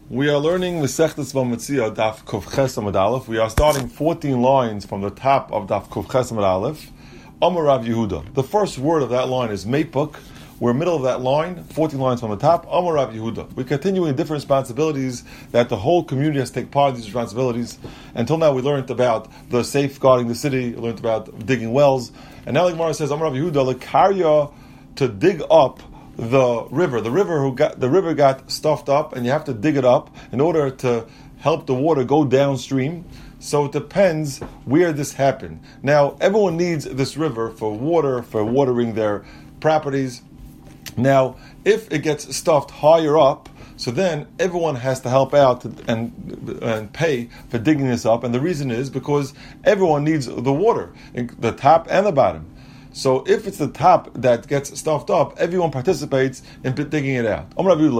We are learning Masechtas Bamitzia, Daf Kuf Ches Amud Aleph. We are starting 14 lines from the top of Daf Kuf Ches Amud Aleph. Amar Rav Yehuda. The first word of that line is Meipuk. We're middle of that line, 14 lines from the top. Amar Rav Yehuda. We continue in different responsibilities that the whole community has to take part in these responsibilities. Until now, we learned about the safeguarding the city, we learned about digging wells, and now the Gemara says, Amar Rav Yehuda, Lekarya, to dig up the river. The river got stuffed up, and you have to dig it up in order to help the water go downstream. So it depends where this happened. Now, everyone needs this river for water, for watering their properties. Now, if it gets stuffed higher up, so then everyone has to help out and pay for digging this up. And the reason is because everyone needs the water, the top and the bottom. So if it's the top that gets stuffed up, everyone participates in digging it out.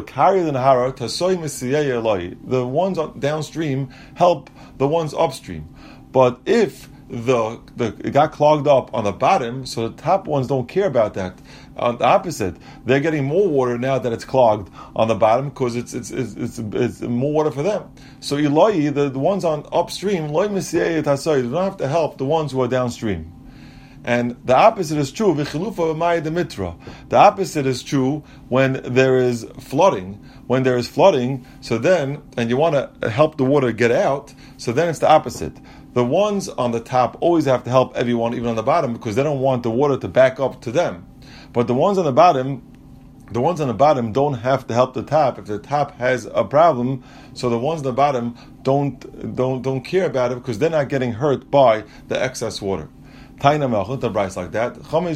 The ones downstream help the ones upstream. But if it got clogged up on the bottom, so the top ones don't care about that. On the opposite, they're getting more water now that it's clogged on the bottom because it's more water for them. So Eloi, the ones on upstream, you don't have to help the ones who are downstream. And the opposite is true. The opposite is true when there is flooding. When there is flooding, so then, and you want to help the water get out, so then it's the opposite. The ones on the top always have to help everyone, even on the bottom, because they don't want the water to back up to them. But the ones on the bottom don't have to help the top if the top has a problem. So the ones on the bottom don't care about it because they're not getting hurt by the excess water. Taina Melchut, the Bryce like that.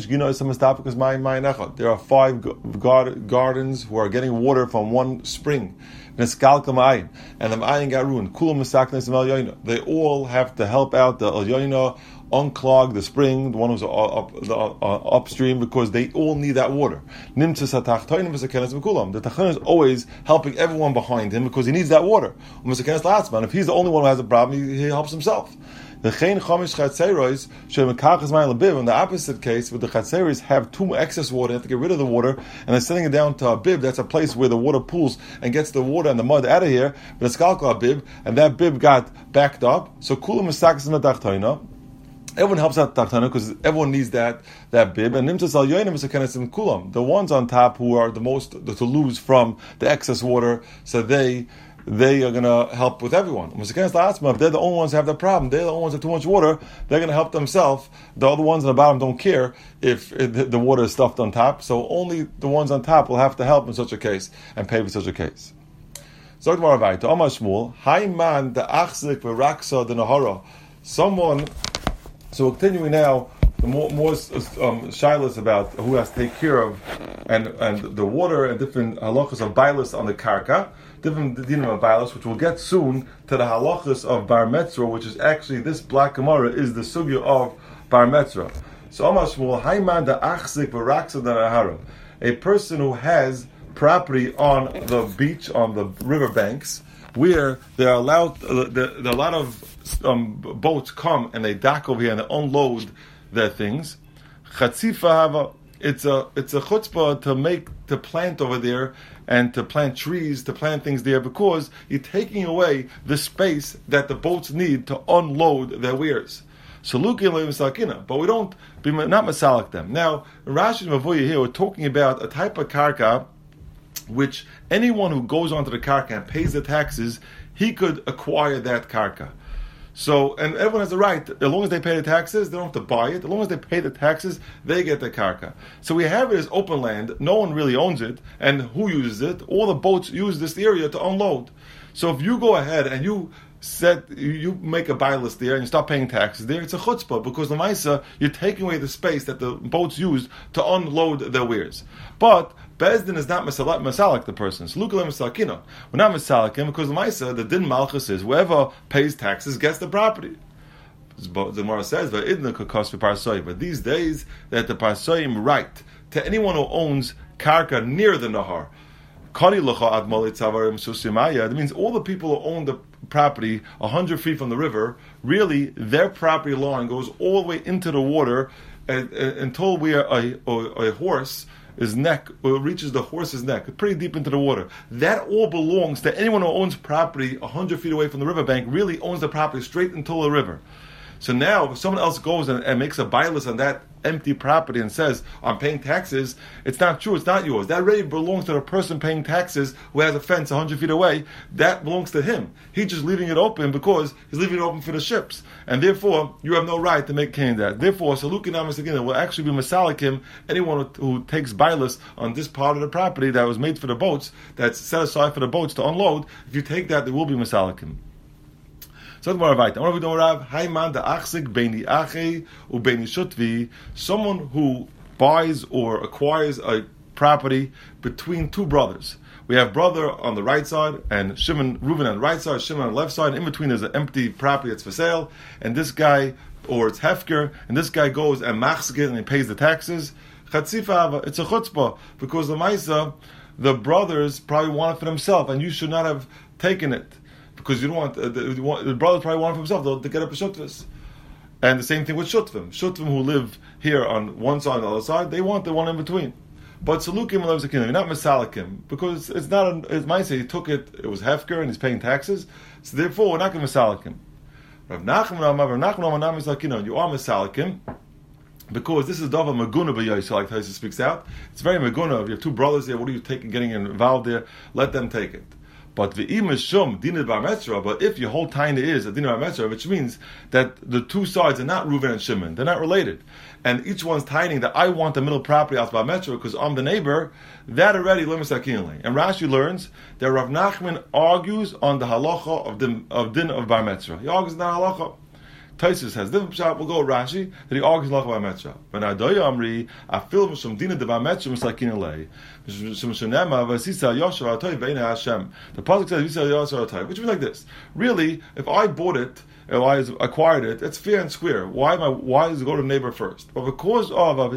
There are 5 gardens who are getting water from one spring. And the Ma'ayin got ruined. They all have to help out the El Yoina, unclog the spring, the one who's upstream, because they all need that water. The Tachton is always helping everyone behind him because he needs that water. If he's the only one who has a problem, he helps himself. In the opposite case, with the chatzeris have too much excess water, they have to get rid of the water, and they're sending it down to a bib. That's a place where the water pools and gets the water and the mud out of here. But it's called a bib, and that bib got backed up. So kulam mistakis medachtoina. Everyone helps out the tachtana because everyone needs that bib. And nimtzas al yoinim misakenesim kulam. The ones on top who are the most to lose from the excess water, so they are going to help with everyone. If they're the only ones who have that problem, they're the only ones who have too much water, they're going to help themselves. The other ones on the bottom don't care if the water is stuffed on top, so only the ones on top will have to help in such a case and pay for such a case. So we're continuing now, the more shilas about who has to take care of and the water and different halachas of bailus on the karka, different dinim of bailus, which we'll get soon to the halachas of bar metzra, which is actually, this black gemara is the sugya of bar metzra. So Amashmul, Hayman da achzik v'raksa da nahara, a person who has property on the beach, on the river banks, where there are a lot of boats come and they dock over here and they unload their things. Chatzifa hava, it's a chutzpah to plant over there and to plant trees, to plant things there, because you're taking away the space that the boats need to unload their wares. So but we don't be not masalik them. Now, Rashi and Mavoya here, we're talking about a type of karka which anyone who goes onto the karka and pays the taxes, he could acquire that karka. So, and everyone has the right, as long as they pay the taxes, they don't have to buy it. As long as they pay the taxes, they get the karka. So we have it as open land, no one really owns it, and who uses it? All the boats use this area to unload. So if you go ahead and you make a buy list there and you start paying taxes there, it's a chutzpah, because the Maisa, you're taking away the space that the boats use to unload their wares. But Bezdin is not masalik the person. So we're not masalik him because the Maisa, the din malchus is whoever pays taxes gets the property. The Gemara says, but these days that the parsoim right to anyone who owns karka near the nahar. That means all the people who own the property 100 feet from the river, really their property line goes all the way into the water until we are a horse his neck, or reaches the horse's neck, pretty deep into the water. That all belongs to anyone who owns property 100 feet away from the riverbank, really owns the property straight into the river. So now, if someone else goes and makes a bailus on that empty property and says, I'm paying taxes, it's not true, it's not yours. That already belongs to the person paying taxes who has a fence 100 feet away. That belongs to him. He's just leaving it open because he's leaving it open for the ships. And therefore, you have no right to make kinyan that. Therefore, Salukin Amasagina will actually be Masalikim, anyone who takes bailus on this part of the property that was made for the boats, that's set aside for the boats to unload. If you take that, there will be Masalikim. Someone who buys or acquires a property between two brothers. We have brother on the right side and Reuven on the right side, Shimon on the left side. In between there's an empty property that's for sale, and this guy, or it's hefker, and this guy goes and machzgit and he pays the taxes. Chatzifa, it's a chutzpah, because the Maisa, the brothers probably want it for themselves, and you should not have taken it. Because you don't want the brothers probably want it for himself. They'll get up a shutvis, and the same thing with shutvim. Shutvim who live here on one side and the other side, they want the one in between. But salukim loves a kingdom. You're not misalikim because it's not. It might say he took it. It was hefker and he's paying taxes. So therefore, we're not going to misalikim. Rav Nachman you are misalikim because this is dava maguna b'yosel, like Taisa speaks out. It's very maguna. If you have two brothers there, what are you getting involved there? Let them take it. But the imashum dinid bar metzra. But if your whole taina is a dinid bar metzra, which means that the two sides are not Reuven and Shimon, they're not related, and each one's tining that I want the middle property out bar metzra because I'm the neighbor. That already limits akinle. And Rashi learns that Rav Nachman argues on the halacha of din of bar metzra. He argues on the halacha. Taisus has different shot. We'll go with Rashi that he argues halacha bar metzra. But Adoya Amri, I feel from dinid bar metzra misakinle. The pasuk says, which means like this. Really, if I bought it, if I acquired it, it's fair and square. Why does it go to the neighbor first? But because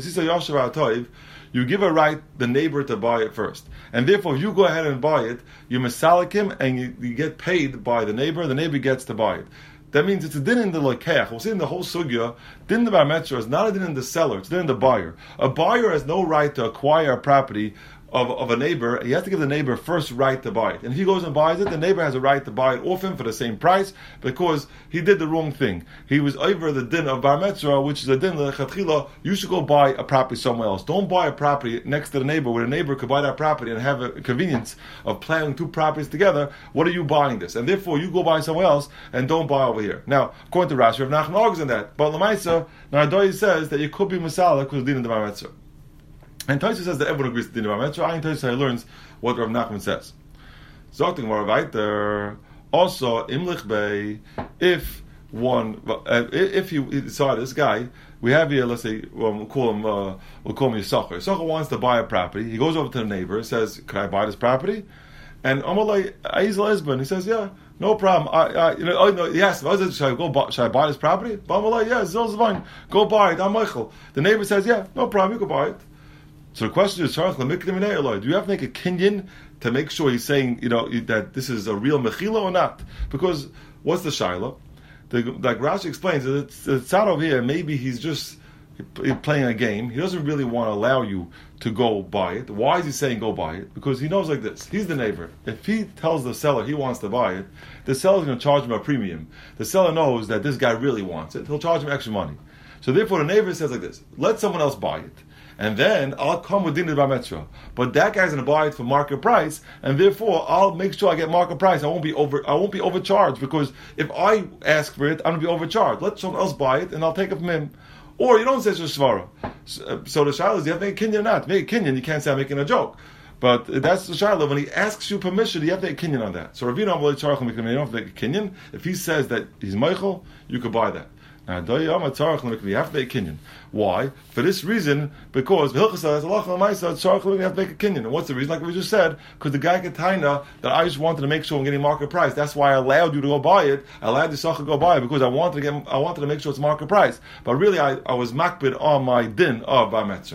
of you give a right the neighbor to buy it first. And therefore, if you go ahead and buy it, you misalik him and you get paid by the neighbor gets to buy it. That means it's a din in the lekeach. We'll see in the whole sugya, din the bar metzra is not a din in the seller, it's din in the buyer. A buyer has no right to acquire a property of a neighbor. He has to give the neighbor first right to buy it. And if he goes and buys it, the neighbor has a right to buy it off him for the same price because he did the wrong thing. He was over the din of bar metzra, which is a din lechatchila. You should go buy a property somewhere else. Don't buy a property next to the neighbor where the neighbor could buy that property and have a convenience of planning two properties together. What are you buying this? And therefore you go buy somewhere else and don't buy over here. Now, according to Rashi, Rav Nachman argues on that. But Lamaisa, Nardoi says that you could be masala because of din of the bar metzra. And Taisa says that everyone agrees to the din of bar metzra. And Taisa learns what Rav Nachman says. Zokting more weiter. Also, imlich bei, if you decide this guy, we have here, let's say, we'll call him Yisachar. Yisachar wants to buy a property. He goes over to the neighbor and says, "Can I buy this property?" And Amalei Aizal Esben, he says, "Yeah, no problem." He asked him, "Should I buy this property?" But Amalei, "Yeah, Zil's fine. Go buy it. I'm Michael." The neighbor says, "Yeah, no problem. You can buy it." So the question is, do you have to make a kinyan to make sure he's saying, that this is a real mechila or not? Because what's the shaila? Like Rashi explains, it's out over here. Maybe he's just playing a game. He doesn't really want to allow you to go buy it. Why is he saying go buy it? Because he knows like this. He's the neighbor. If he tells the seller he wants to buy it, the seller's going to charge him a premium. The seller knows that this guy really wants it. He'll charge him extra money. So therefore the neighbor says like this, let someone else buy it. And then I'll come with dinner bar metzra. But that guy's going to buy it for market price, and therefore I'll make sure I get market price. I won't be overcharged, because if I ask for it, I'm going to be overcharged. Let someone else buy it, and I'll take it from him. Or you don't say shvara. So the shaila is, you have to make a kinyan or not. Make a kinyan, you can't say I'm making a joke. But that's the shaila. When he asks you permission, you have to make a kinyan on that. So Ravina Amalei Tzarech L'Mikra, you don't have to make a kinyan. If he says that he's Michael, you could buy that. You have to make a kinyan. Why? For this reason, because you have to make a kinyan. And what's the reason? Like we just said, because the guy could taina that I just wanted to make sure I'm getting market price. That's why I allowed you to go buy it. I allowed the Yisachar to go buy it because I wanted to make sure it's market price. But really, I was makbid on my din of bar metzra.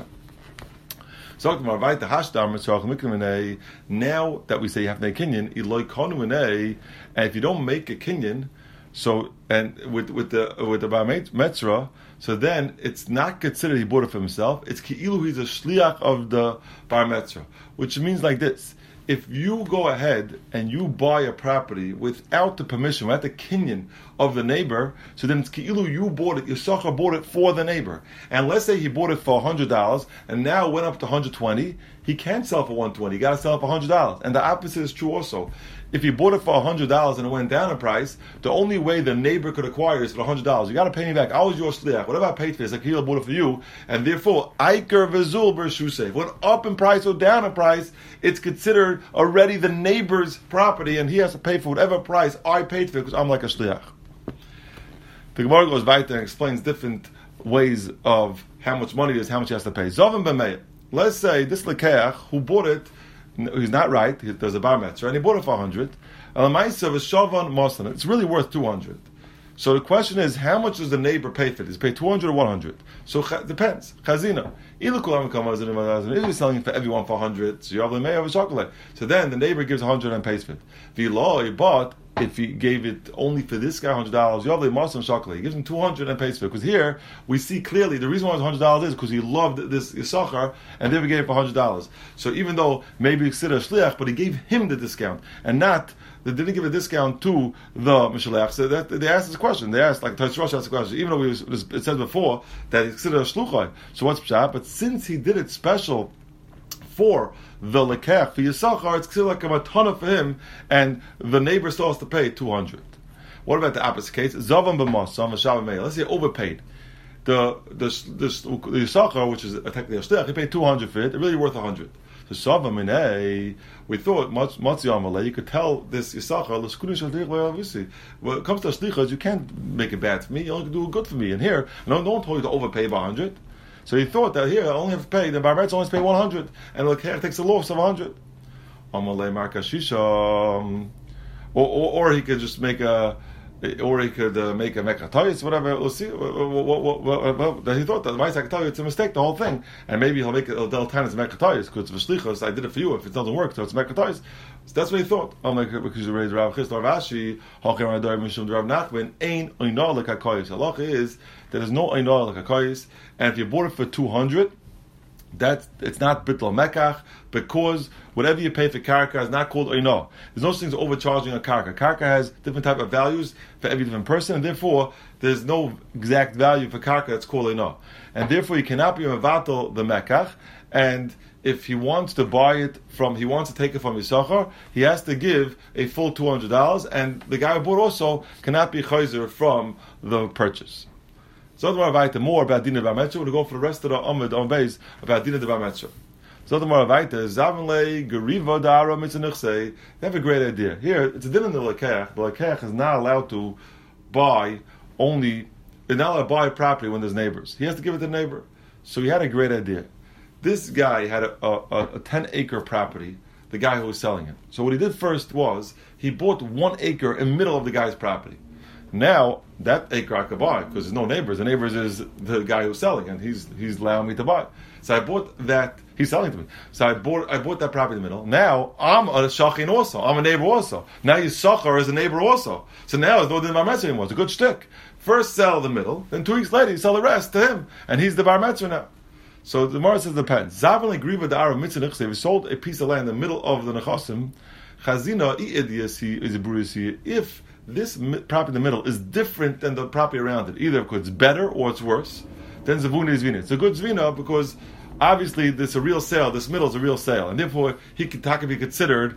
Now that we say you have to make a kinyan, and if you don't make a kinyan, So and with the bar metzra, so then it's not considered he bought it for himself. It's ki'ilu he's a shliach of the bar metzra, which means like this: if you go ahead and you buy a property without the permission, without the kinyan of the neighbor, so then it's ki'ilu you bought it. Yisachar bought it for the neighbor, and let's say he bought it for $100 and now it went up to $120. He can't sell for $120. You got to sell it for $100, and the opposite is true also. If you bought it for $100 and it went down in price, the only way the neighbor could acquire is for $100. You got to pay me back. I was your shliach. Whatever I paid for it, it's like he bought it for you, and therefore, Iker v'zul b'shusei. Went up in price or down in price, it's considered already the neighbor's property, and he has to pay for whatever price I paid for it because I'm like a shliach. The Gemara goes weiter and explains different ways of how much money it is, how much he has to pay. Zovim b'meir. Let's say this lekeach who bought it, he's not right. There's a bar metzra, and he bought it for 100. It's really worth 200. So the question is, how much does the neighbor pay for this? Pay 200 or 100? So it depends. Chazina. If he's selling it for everyone for 100, so you have the mayor of a chocolate. So then the neighbor gives 100 and pays for it. But if he gave it only for this guy $100, you have the Muslim chocolate. He gives him 200 and pays for it. Because here we see clearly the reason why it's $100 is because he loved this Yisachar and therefore gave it for $100. So even though maybe it's a shliach, but he gave him the discount and not. They didn't give a discount to the Mishalech. So that they asked this question. They asked, like Taish Rosh asked the question, even though it said before that it's considered a shluchai. So what's pshat? But since he did it special for the lekech for Yisachar, it's considered like a matana for him, and the neighbor still has to pay 200. What about the opposite case? Zavam b'masam v'shav meir. Let's say overpaid. The Yisachar, which is technically a shliach, he paid 200 for it. It's really worth 100. So Savam in we thought Matzi Amalei, you could tell this Yisachar, when it comes to shlichas, you can't make it bad for me, you only do good for me. And here, no one told you to overpay by 100. So he thought that here I only have to pay, the Bar Metzra only has to pay 100, and the Lekech takes a loss of 100. Amalei Marka Shisha, or he could just make a. Or he could make a mekatayis, whatever. We'll see. He thought that I can tell you it's a mistake, the whole thing, and maybe he'll make it. They'll turn it mekatayis because it's v'shlichos. I did it for you. If it doesn't work, so it's mekatayis. So that's what he thought. Oh my! Because you raised Rav Chisda Rav Ashi, Hakim Radar Mishum Rav Nachman. Ein oinah lekakayis. Halacha is that there's no oinah lekakayis, and if you bought it for 200. That it's not bittul mekach because whatever you pay for karka is not called oino. There's no such thing as overcharging a karka. Karka has different type of values for every different person, and therefore there's no exact value for karka that's called oino. And therefore you cannot be mevatel the mekach. And if he wants to buy it from, he wants to take it from Yisachar, he has to give a full $200, and the guy who bought also cannot be chayzer from the purchase. So the Moravite more about Dina Bar Metzra. We're going to go for the rest of the Amud on base about Dina Bar Metzra. So the Moravite Zavanle Geriva Dara Mitzanichse. They have a great idea. Here it's a din in the Lekech. The Lekech is not allowed to buy only. They're not allowed to buy property when there's neighbors. He has to give it to the neighbor. So he had a great idea. This guy had a 10-acre property. The guy who was selling it. So what he did first was he bought 1 acre in the middle of the guy's property. Now that acre I could buy because there's no neighbors. The neighbors is the guy who's selling, and he's allowing me to buy. So I bought that. He's selling to me. So I bought that property in the middle. Now I'm a shachin also. I'm a neighbor also. Now Yisachar is a neighbor also. So now it's no din bar metzra anymore. It's a good shtick. First sell the middle, then 2 weeks later you sell the rest to him, and he's the bar metzra now. So the Gemara says it depends. Zavan legriva da'ara mitzvah nechsev. We sold a piece of land in the middle of the nechasim. Chazina i'ediyasi is a burisi. If this property in the middle is different than the property around it, either because it's better or it's worse, then Zavuna is Zvina. It's a good Zvina because obviously this is a real sale, this middle is a real sale, and therefore he could be considered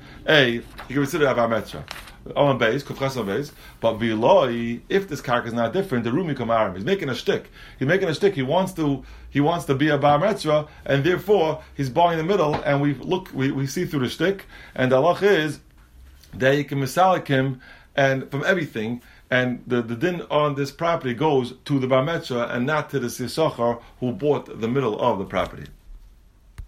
Avar Metzra. On base, Kufchas on base, but Viloi, if this karka is not different, the Rumi Kamarim. He's making a shtick. He wants to be a Bar Metzra, and therefore he's buying the middle, and we see through the shtick, and the halach is that you can misalik him and from everything, and the din on this property goes to the Bar Metzra and not to the Yisachar who bought the middle of the property.